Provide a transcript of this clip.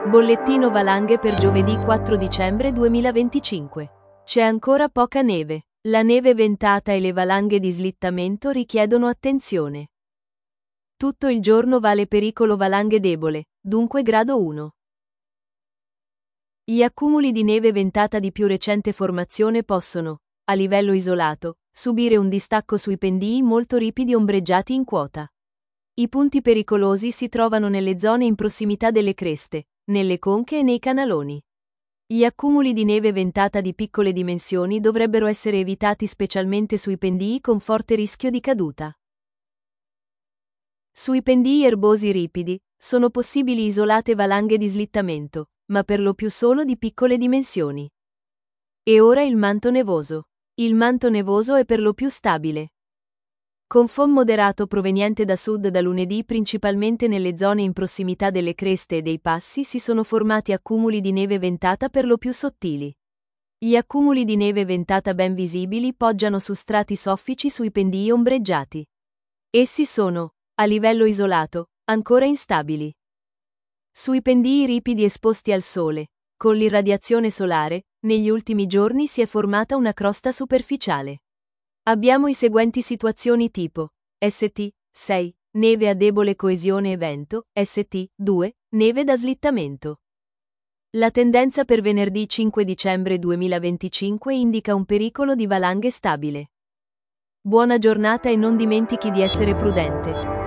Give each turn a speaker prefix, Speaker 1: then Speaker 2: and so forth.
Speaker 1: Bollettino valanghe per giovedì 4 dicembre 2025. C'è ancora poca neve. La neve ventata e le valanghe di slittamento richiedono attenzione. Tutto il giorno vale pericolo valanghe debole, dunque grado 1. Gli accumuli di neve ventata di più recente formazione possono, a livello isolato, subire un distacco sui pendii molto ripidi ombreggiati in quota. I punti pericolosi si trovano nelle zone in prossimità delle creste, nelle conche e nei canaloni. Gli accumuli di neve ventata di piccole dimensioni dovrebbero essere evitati specialmente sui pendii con forte rischio di caduta. Sui pendii erbosi ripidi, sono possibili isolate valanghe di slittamento, ma per lo più solo di piccole dimensioni. E ora il manto nevoso. Il manto nevoso è per lo più stabile. Con FOM moderato proveniente da sud da lunedì principalmente nelle zone in prossimità delle creste e dei passi si sono formati accumuli di neve ventata per lo più sottili. Gli accumuli di neve ventata ben visibili poggiano su strati soffici sui pendii ombreggiati. Essi sono, a livello isolato, ancora instabili. Sui pendii ripidi esposti al sole, con l'irradiazione solare, negli ultimi giorni si è formata una crosta superficiale. Abbiamo i seguenti situazioni tipo: ST 6, neve a debole coesione e vento, ST 2, neve da slittamento. La tendenza per venerdì 5 dicembre 2025 indica un pericolo di valanghe stabile. Buona giornata e non dimentichi di essere prudente.